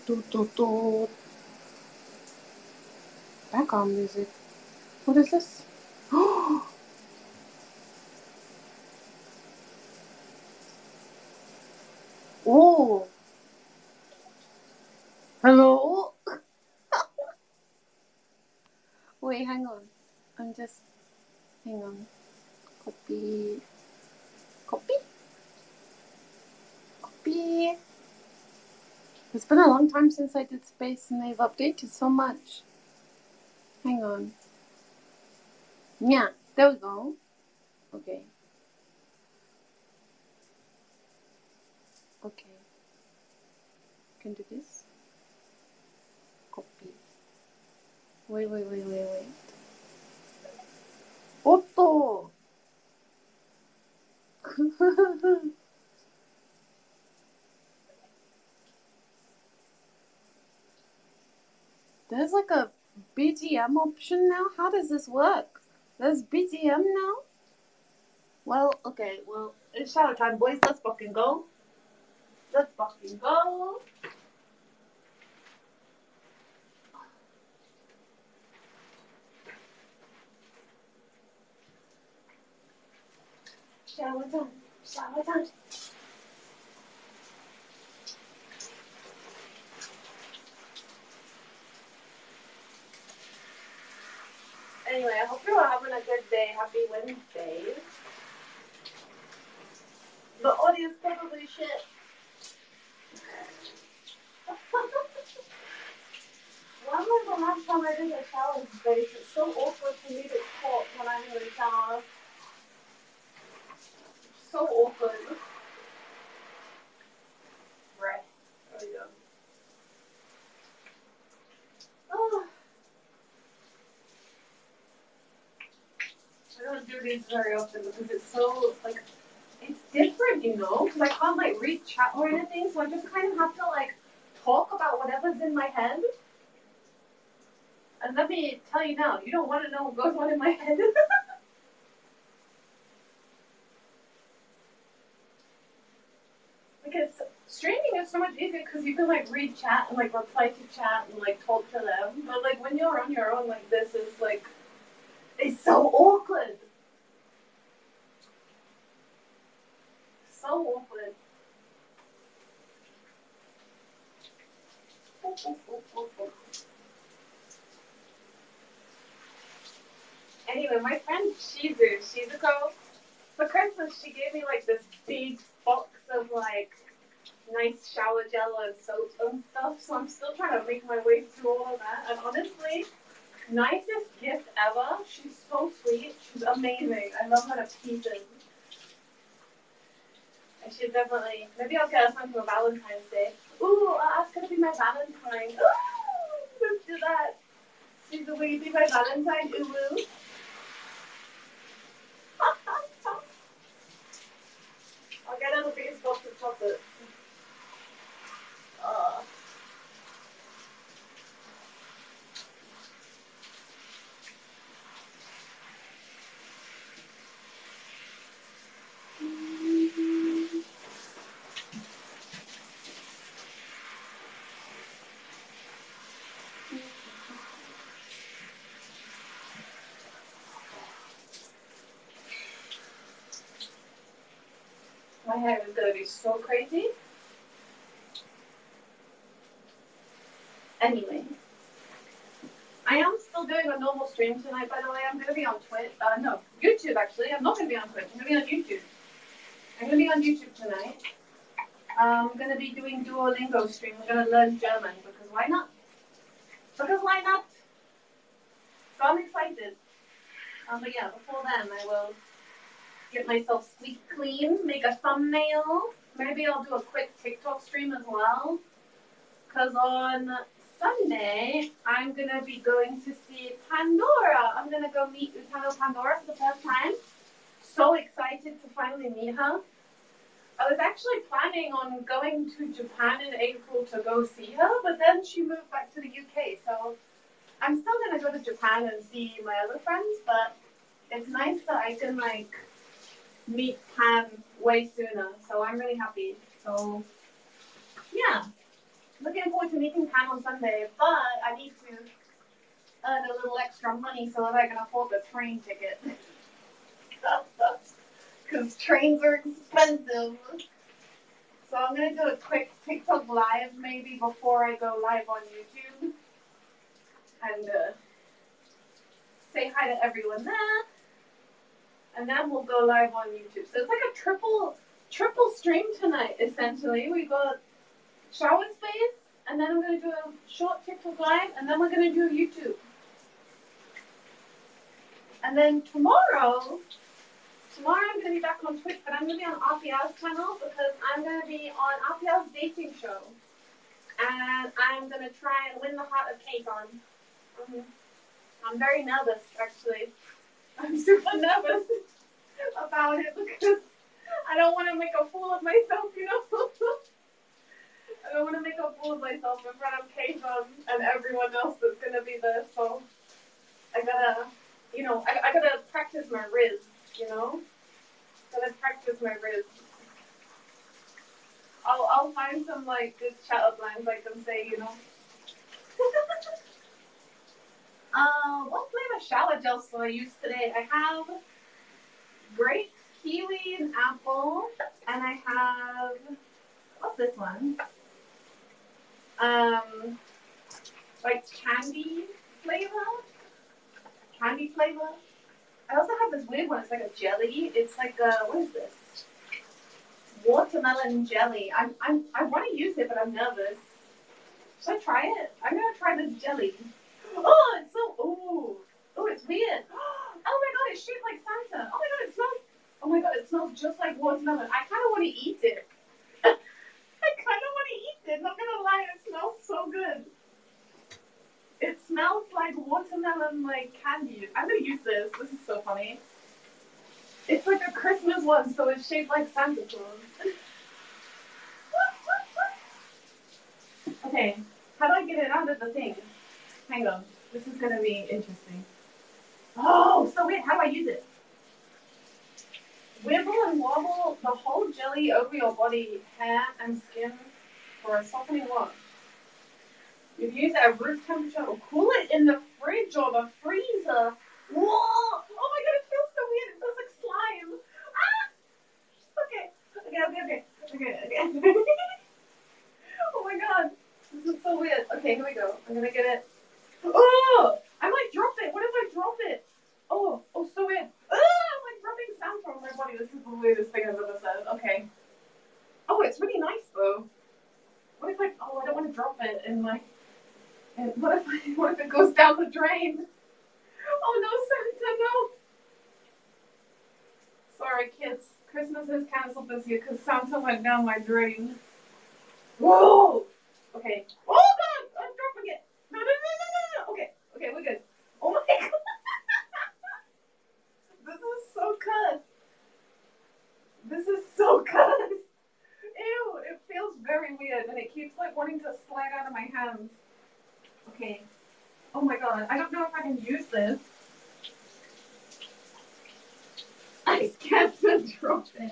Do. Background music. What is this? Oh, hello. Wait, hang on. Hang on. Copy. Copy? Copy. It's been a long time since I did space and they've updated so much. Hang on. Yeah, there we go. Okay. Okay. Can do this. Copy. Wait. Otto! There's like a BGM option now? How does this work? There's BGM now? Well, okay, it's shower time, boys. Let's fucking go. Let's fucking go. Shower time. Shower time. Anyway, I hope you're having a good day. Happy Wednesday. The audio's probably shit. When was the last time I did a shower space? It's so awkward for me to talk when I'm in the shower. So awkward. Right. There we go. Oh. I don't do these very often because it's so, like, it's different, you know? Because I can't, like, read chat or anything, so I just kind of have to, like, talk about whatever's in my head. And let me tell you now, you don't want to know what goes on in my head. Because streaming is so much easier because you can, like, read chat and, like, reply to chat and, like, talk to them. But, like, when you're on your own, like, this is, like, it's so awkward. So awkward. Anyway, my friend Shizuko, for Christmas, she gave me, like, this big box of, like, nice shower gel and soap and stuff, so I'm still trying to make my way through all of that. And honestly, nicest gift ever. She's so sweet. She's amazing. I love her to pieces. And she's definitely, maybe I'll get her something for Valentine's Day. Ooh, that's gonna be my Valentine. Ooh, let's do that. She's will you be my Valentine? Ooh, woo. I'll get her the biggest box of chocolates. My hair is gonna be so crazy. Anyway, I am still doing a normal stream tonight, by the way. I'm gonna be on Twitch. No, YouTube actually. I'm not gonna be on Twitch. I'm gonna be on YouTube. I'm gonna be on YouTube tonight. I'm gonna be doing Duolingo stream. We're gonna learn German because why not? Because why not? So I'm excited. But yeah, before then I will get myself squeak clean, make a thumbnail. Maybe I'll do a quick TikTok stream as well. Because on Sunday, I'm going to be going to see Pandora. I'm going to go meet Utano Pandora for the first time. So excited to finally meet her. I was actually planning on going to Japan in April to go see her, but then she moved back to the UK. So I'm still going to go to Japan and see my other friends, but it's nice that I can, like, meet Pan way sooner. So I'm really happy. So, yeah. Looking forward to to meeting Pam on Sunday, but I need to earn a little extra money so that I can afford the train ticket. Because trains are expensive. So I'm going to do a quick TikTok live maybe before I go live on YouTube. And say hi to everyone there. And then we'll go live on YouTube. So it's like a triple stream tonight, essentially. We got shower space, and then I'm going to do a short TikTok live, and then we're going to do YouTube. And then tomorrow I'm going to be back on Twitch, but I'm going to be on RPL's channel because I'm going to be on RPL's dating show. And I'm going to try and win the heart of Kayvon. I'm very nervous, actually. I'm super nervous about it because I don't want to make a fool of myself, you know? I don't want to make a fool of myself in front of Kayvon and everyone else that's going to be there, so I gotta, you know, I gotta practice my riz, you know? Gotta practice my riz. I'll find some, like, good chat-up lines I can say, you know? What flavor shower gels do I use today? I have grape, kiwi, and apple, and I have, what's this one? Like candy flavor. I also have this weird one. It's like a jelly. It's like a, what is this? Watermelon jelly. I want to use it, but I'm nervous. Should I try it? I'm gonna try this jelly. Oh, it's so, oh, it's weird. Oh my god, it's shaped like Santa. Oh my god, it smells just like watermelon. I kind of want to eat it. Not gonna lie, it smells so good. It smells like watermelon, like candy. I'm gonna use this. This is so funny. It's like a Christmas one, so it's shaped like Santa Claus. Okay, how do I get it out of the thing? Hang on, this is gonna be interesting. Oh, so wait, how do I use it? Wibble and wobble the whole jelly over your body, hair, and skin for a softening wash. You use it at room temperature or cool it in the fridge or the freezer. Whoa! Oh my god, it feels so weird. It feels like slime. Ah! Okay. Oh my god. This is so weird. Okay, here we go. I'm gonna get it. Oh! I might drop it. What if I drop it? Oh, so weird. Ah! I'm like dropping sand from my body. This is the weirdest thing I've ever said. Okay. Oh, it's really nice though. What if I don't want to drop it in my... And what if it goes down the drain? Oh no, Santa, no! Sorry, kids. Christmas is cancelled this year because Santa went down my drain. Whoa! Okay. Oh god! I'm dropping it! No. Okay, we're good. Oh my god! This is so good! Ew, it feels very weird and it keeps like wanting to slide out of my hands. Okay. Oh my god, I don't know if I can use this. I can't drop it.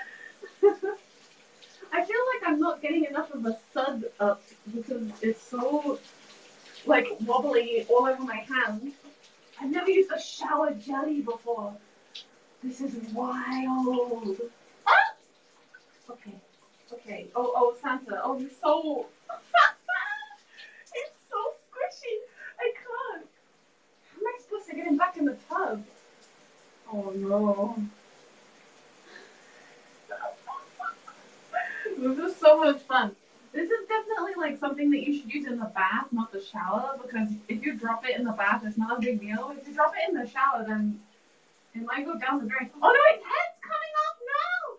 I feel like I'm not getting enough of a thud up because it's so like wobbly all over my hands. I've never used a shower jelly before. This is wild. Ah! Okay. Oh, Santa. Oh, you're so... It's so squishy. I can't. How am I supposed to get him back in the tub? Oh, no. This is so much fun. This is definitely like something that you should use in the bath, not the shower, because if you drop it in the bath, it's not a big deal. If you drop it in the shower, then it might go down the drain. Oh no, his head's coming off! No!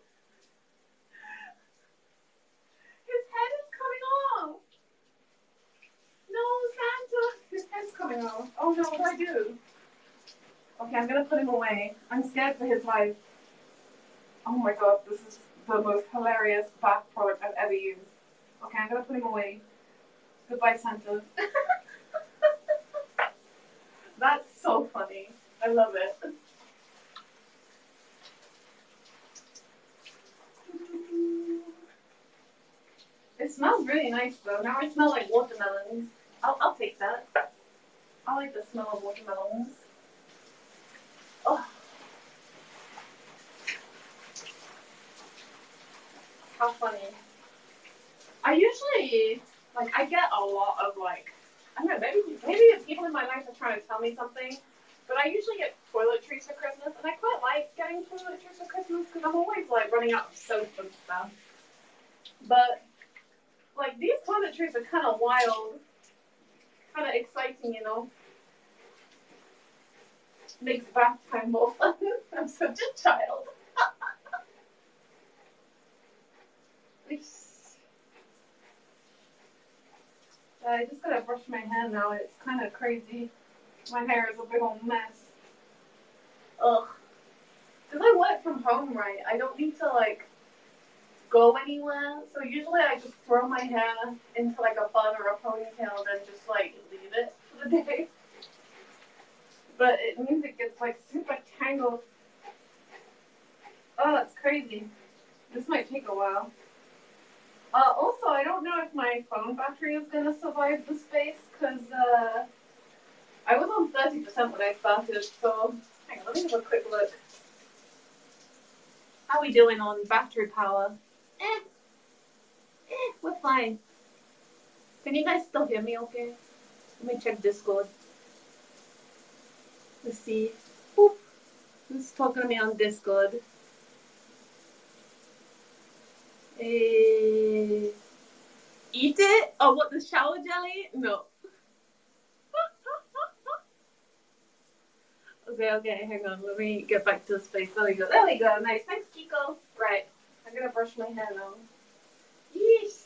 His head is coming off! No, Santa! His head's coming off. Oh no, what do I do? Okay, I'm gonna put him away. I'm scared for his life. Oh my god, this is the most hilarious bath product I've ever used. Okay, I'm gonna put him away. Goodbye, Santa. That's so funny. I love it. It smells really nice though. Now I smell like watermelons. I'll take that. I like the smell of watermelons. Oh, how funny. I usually, like, I get a lot of, like, I don't know, maybe people in my life are trying to tell me something, but I usually get toiletries for Christmas, and I quite like getting toiletries for Christmas, because I'm always, like, running out of soap and stuff. But, like, these toiletries are kind of wild, kind of exciting, you know? Makes bath time more fun. I'm such a child. I just gotta brush my hair now. It's kind of crazy. My hair is a big old mess. Ugh. Because I work from home, right? I don't need to, like, go anywhere. So usually I just throw my hair into, like, a bun or a ponytail and then just, like, leave it for the day. But it means it gets, like, super tangled. Oh, that's crazy. This might take a while. Also, I don't know if my phone battery is going to survive the space, because I was on 30% when I started, so hang on, let me have a quick look. How are we doing on battery power? We're fine. Can you guys still hear me okay? Let me check Discord. Let's see. Boop. Who's talking to me on Discord? Eat it? Oh, what, the shower jelly? No. Okay, hang on. Let me get back to the space. There we go. Nice. Thanks, Kiko. Right. I'm gonna brush my hair now. Yeesh.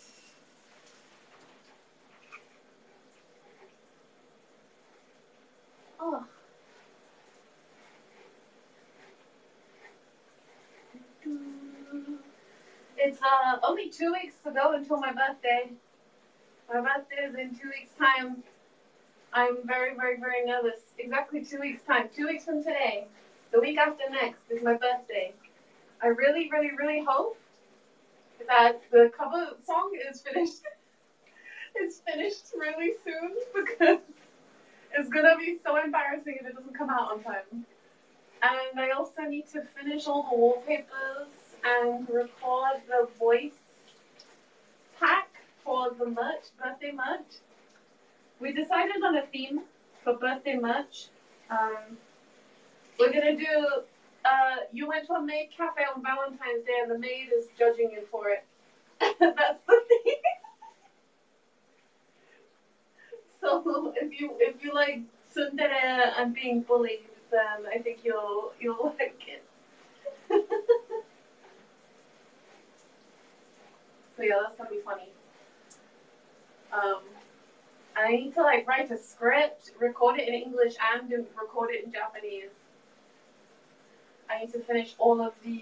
Oh. It's only 2 weeks to go until my birthday. My birthday is in 2 weeks' time. I'm very, very, very nervous. Exactly 2 weeks' time. 2 weeks from today. The week after next is my birthday. I really, really, really hope that the cover song is finished. It's finished really soon, because it's gonna be so embarrassing if it doesn't come out on time. And I also need to finish all the wallpapers and record the voice pack for the merch, birthday merch. We decided on a theme for birthday merch. We're gonna do, you went to a maid cafe on Valentine's Day and the maid is judging you for it. That's the theme. So if you like tsundere and being bullied, then I think you'll like it. So yeah, that's gonna be funny. I need to like write a script, record it in English, and record it in Japanese. I need to finish all of the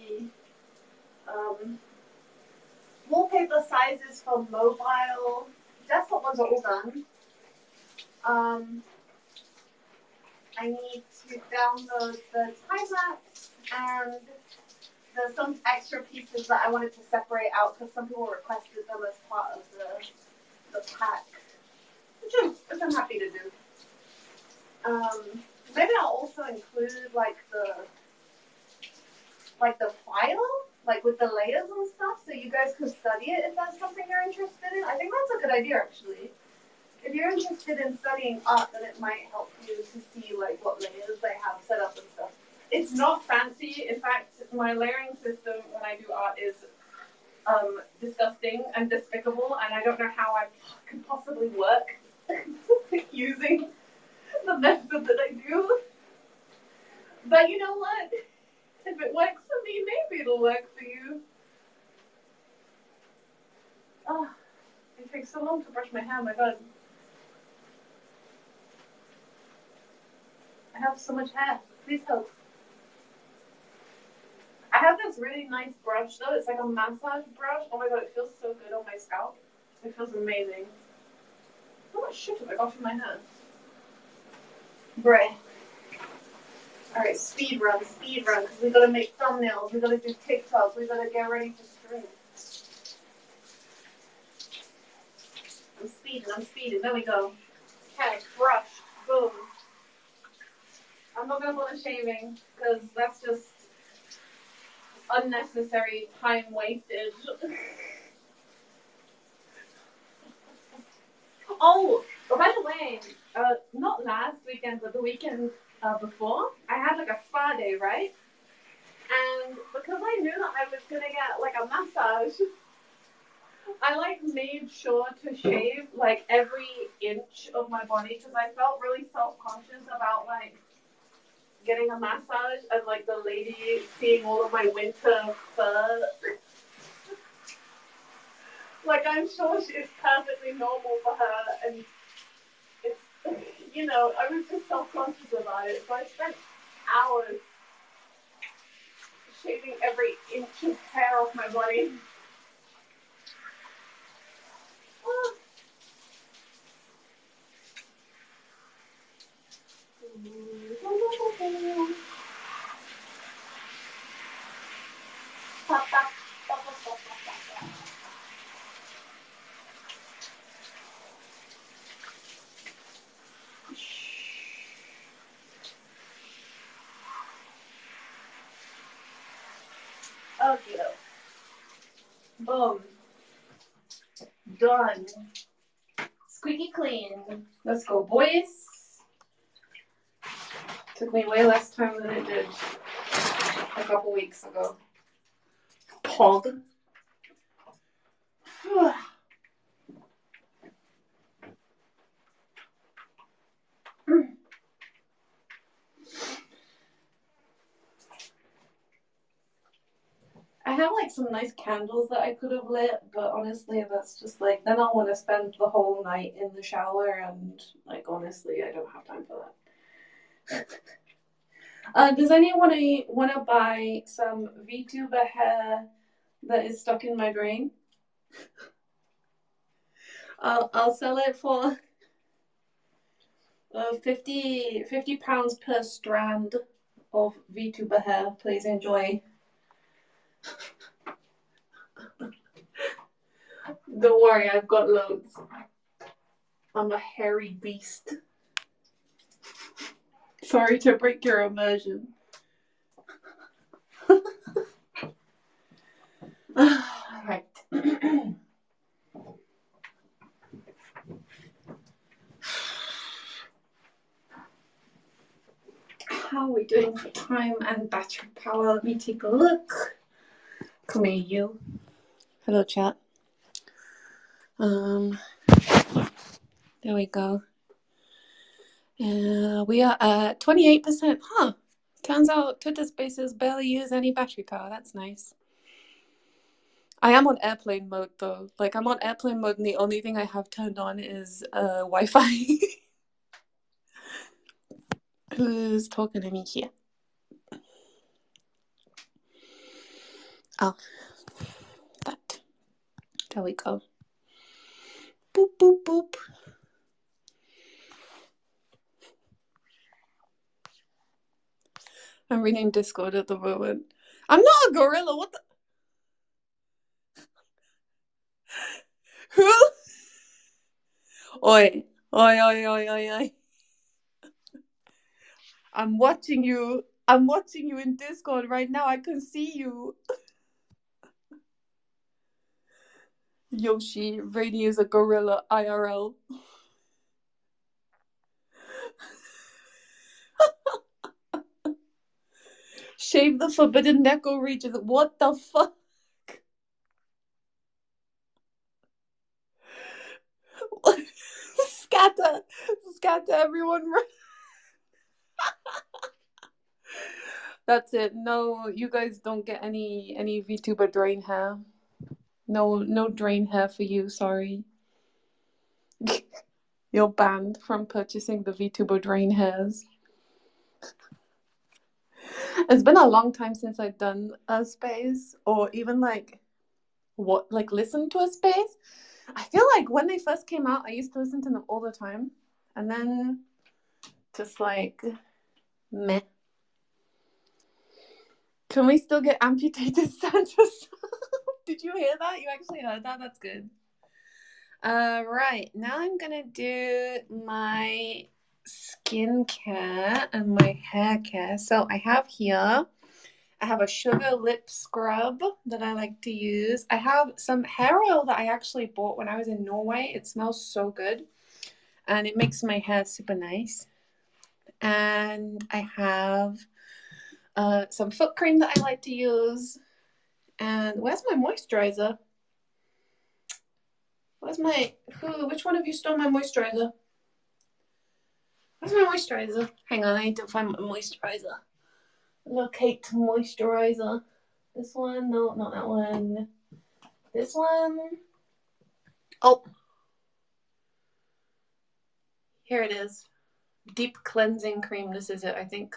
wallpaper sizes for mobile. Desktop ones are all done. I need to download the time lapse, and there's some extra pieces that I wanted to separate out because some people requested them as part of the pack, which I'm happy to do. Maybe I'll also include like the file, like with the layers and stuff, so you guys can study it if that's something you're interested in. I think that's a good idea, actually. If you're interested in studying art, then it might help you to see like what layers they have set up and stuff. It's not fancy. In fact, my layering system when I do art is disgusting and despicable, and I don't know how I could possibly work using the method that I do. But you know what? If it works for me, maybe it'll work for you. Oh, it takes so long to brush my hair, my god. I have so much hair. Please help. I have this really nice brush though. It's like a massage brush. Oh my god, it feels so good on my scalp. It feels amazing. How much shit have I got in my hands? Bray. Alright, speed run, because we gotta make thumbnails, we gotta do TikToks, we gotta get ready to stream. I'm speeding. There we go. Okay, brush. Boom. I'm not going to bother shaving because that's just unnecessary time wasted. Oh, by the way, not last weekend, but the weekend before, I had like a spa day, right? And because I knew that I was gonna get like a massage, I like made sure to shave like every inch of my body because I felt really self-conscious about like getting a massage and like the lady seeing all of my winter fur. Like I'm sure it's perfectly normal for her, and it's I was just self-conscious about it, so I spent hours shaving every inch of hair off my body. Okay. Boom. Done. Squeaky clean. Let's go, boys. Took me way less time than it did a couple weeks ago. Pog. I have like some nice candles that I could have lit, but honestly, that's just like, then I'll want to spend the whole night in the shower, and like, honestly, I don't have time for that. Does anyone want to buy some VTuber hair that is stuck in my drain? I'll sell it for 50 pounds per strand of VTuber hair. Please enjoy. Don't worry, I've got loads. I'm a hairy beast. Sorry to break your immersion. Right. How are we doing for time and battery power? Let me take a look. Come here, you. Hello, chat. There we go. We are at 28%. Huh. Turns out Twitter Spaces barely use any battery power. That's nice. I am on airplane mode though. Like I'm on airplane mode and the only thing I have turned on is Wi-Fi. Who's talking to me here? Oh, that. There we go. Boop, boop, boop. I'm reading Discord at the moment. I'm not a gorilla. What the? Who? Oi. Oi, oi, oi, oi, oi. I'm watching you. I'm watching you in Discord right now. I can see you. Yoshi, Rainy is a gorilla IRL. Shave the forbidden Neko regions. What the fuck? Scatter everyone. That's it. No, you guys don't get any VTuber drain hair. No drain hair for you. Sorry. You're banned from purchasing the VTuber drain hairs. It's been a long time since I've done a space, or even like listen to a space. I feel like when they first came out, I used to listen to them all the time, and then just like meh. Can we still get amputated Santa? Did you hear that? You actually heard that? That's good. Right, now I'm gonna do my skincare and my hair care. So I have here, I have a sugar lip scrub that I like to use. I have some hair oil that I actually bought when I was in Norway. It smells so good and it makes my hair super nice. And I have some foot cream that I like to use. And where's my moisturizer? Which one of you stole my moisturizer? Where's my moisturizer? Hang on, I need to find my moisturizer. Locate moisturizer. This one? No, not that one. This one? Oh. Here it is. Deep cleansing cream. This is it, I think.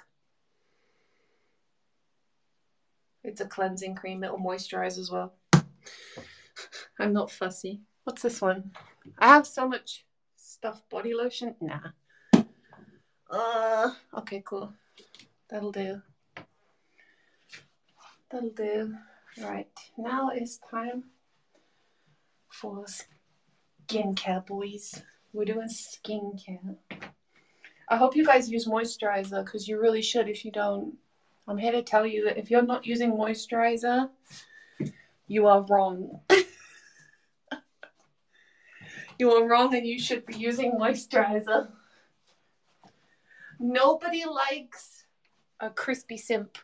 It's a cleansing cream. It'll moisturize as well. I'm not fussy. What's this one? I have so much stuff. Body lotion? Nah. Okay, cool. That'll do. That'll do. Right, now it's time for skincare, boys. We're doing skincare. I hope you guys use moisturizer because you really should. If you don't, I'm here to tell you that if you're not using moisturizer, you are wrong. You are wrong and you should be using moisturizer. Nobody likes a crispy simp.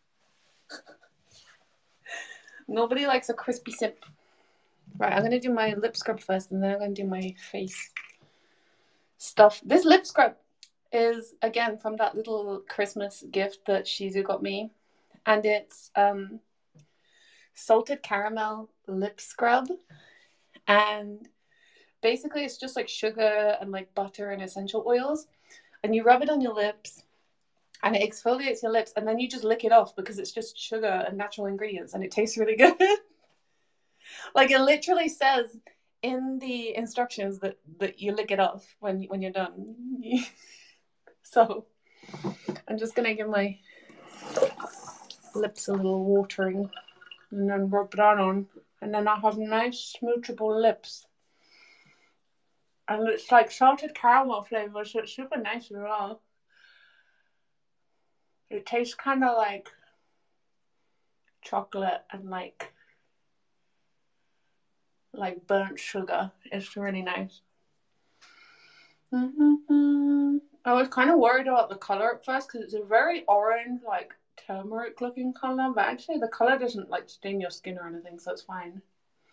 Nobody likes a crispy simp. Right, I'm going to do my lip scrub first and then I'm going to do my face stuff. This lip scrub is, again, from that little Christmas gift that Shizu got me. And it's salted caramel lip scrub. And basically it's just like sugar and like butter and essential oils. And you rub it on your lips. And it exfoliates your lips. And then you just lick it off because it's just sugar and natural ingredients. And it tastes really good. Like it literally says in the instructions that you lick it off when you're done. So I'm just gonna give my lips a little watering and then rub that on, and then I have nice smoochable lips. And it's like salted caramel flavor, so it's super nice as well. It tastes kind of like chocolate and like burnt sugar. It's really nice. I was kind of worried about the color at first because it's a very orange, like turmeric looking color, but actually the color doesn't like stain your skin or anything, so it's fine.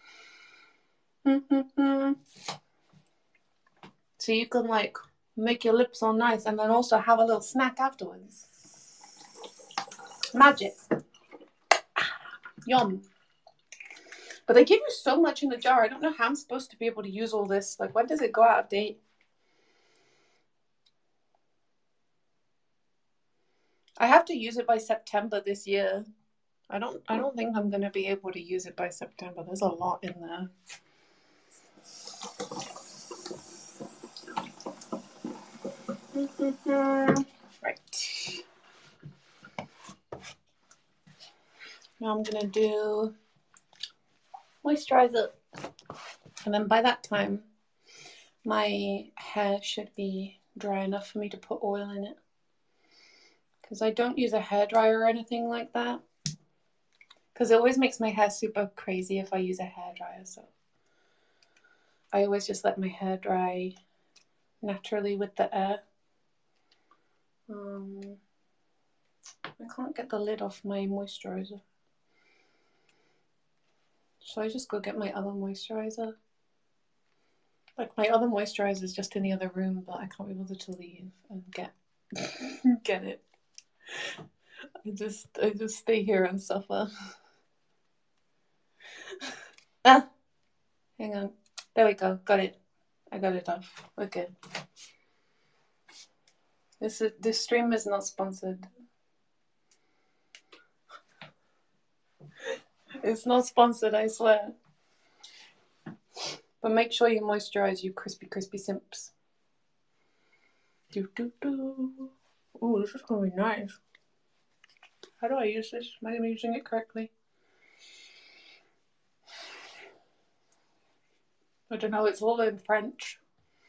So you can like make your lips all nice and then also have a little snack afterwards. Magic. Yum. But they give you so much in the jar. I don't know how I'm supposed to be able to use all this. Like, when does it go out of date? I have to use it by September this year. I don't think I'm gonna be able to use it by September. There's a lot in there. Right. Now I'm gonna do moisturizer. And then by that time, my hair should be dry enough for me to put oil in it. Because I don't use a hairdryer or anything like that. Because it always makes my hair super crazy if I use a hairdryer. So I always just let my hair dry naturally with the air. I can't get the lid off my moisturizer. Should I just go get my other moisturizer? Like, my other moisturizer is just in the other room, but I can't be bothered to leave and get it. I just stay here and suffer. Hang on. There we go. Got it. I got it off. We're good. This stream is not sponsored. It's not sponsored, I swear. But make sure you moisturize, you crispy simps. Ooh, this is gonna be nice. How do I use this? Am I using it correctly? I don't know, it's all in French.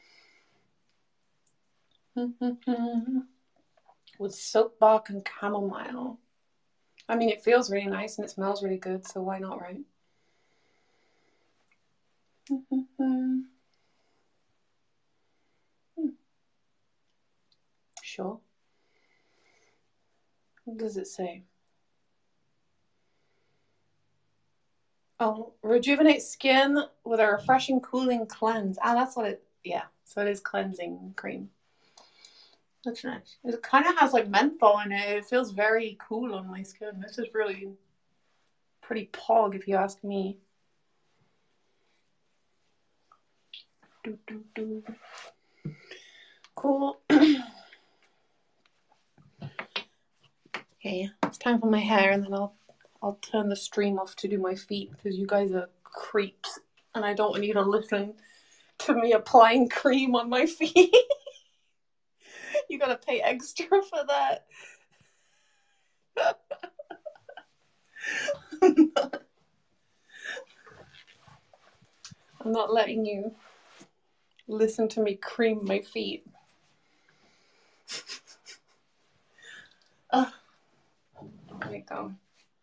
With soap bark and chamomile. I mean, it feels really nice and it smells really good, so why not, right? Sure. What does it say? Oh, rejuvenate skin with a refreshing, cooling cleanse. Ah, that's what it, yeah. So it is cleansing cream. That's nice. It kind of has like menthol in it. It feels very cool on my skin. This is really pretty pog if you ask me. Cool. Okay, it's time for my hair, and then I'll turn the stream off to do my feet because you guys are creeps, and I don't want you to listen to me applying cream on my feet. You gotta pay extra for that. I'm not letting you listen to me cream my feet. There we go.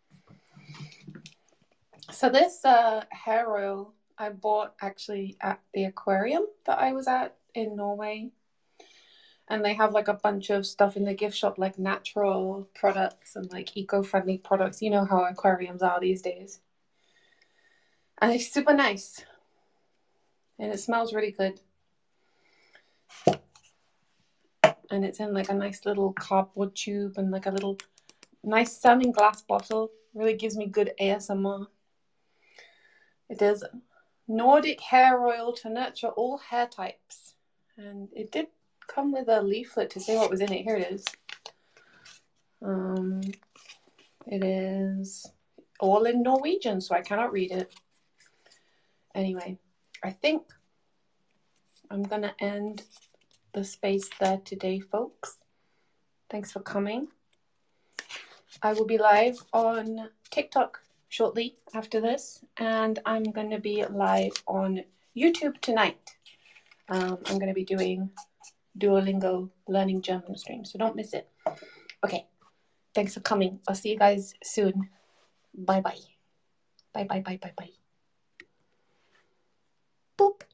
So this hair oil I bought actually at the aquarium that I was at in Norway. And they have like a bunch of stuff in the gift shop, like natural products and like eco-friendly products. You know how aquariums are these days. And it's super nice. And it smells really good. And it's in like a nice little cardboard tube and like a little nice sounding glass bottle. Really gives me good ASMR. It is Nordic hair oil to nurture all hair types. And it did come with a leaflet to say what was in it. Here it is. It is all in Norwegian, so I cannot read it. Anyway, I think I'm going to end the space there today, folks. Thanks for coming. I will be live on TikTok shortly after this, and I'm going to be live on YouTube tonight. I'm going to be doing Duolingo learning German stream, so don't miss it. Okay, thanks for coming. I'll see you guys soon. Bye-bye. Bye-bye, bye-bye, bye. Boop.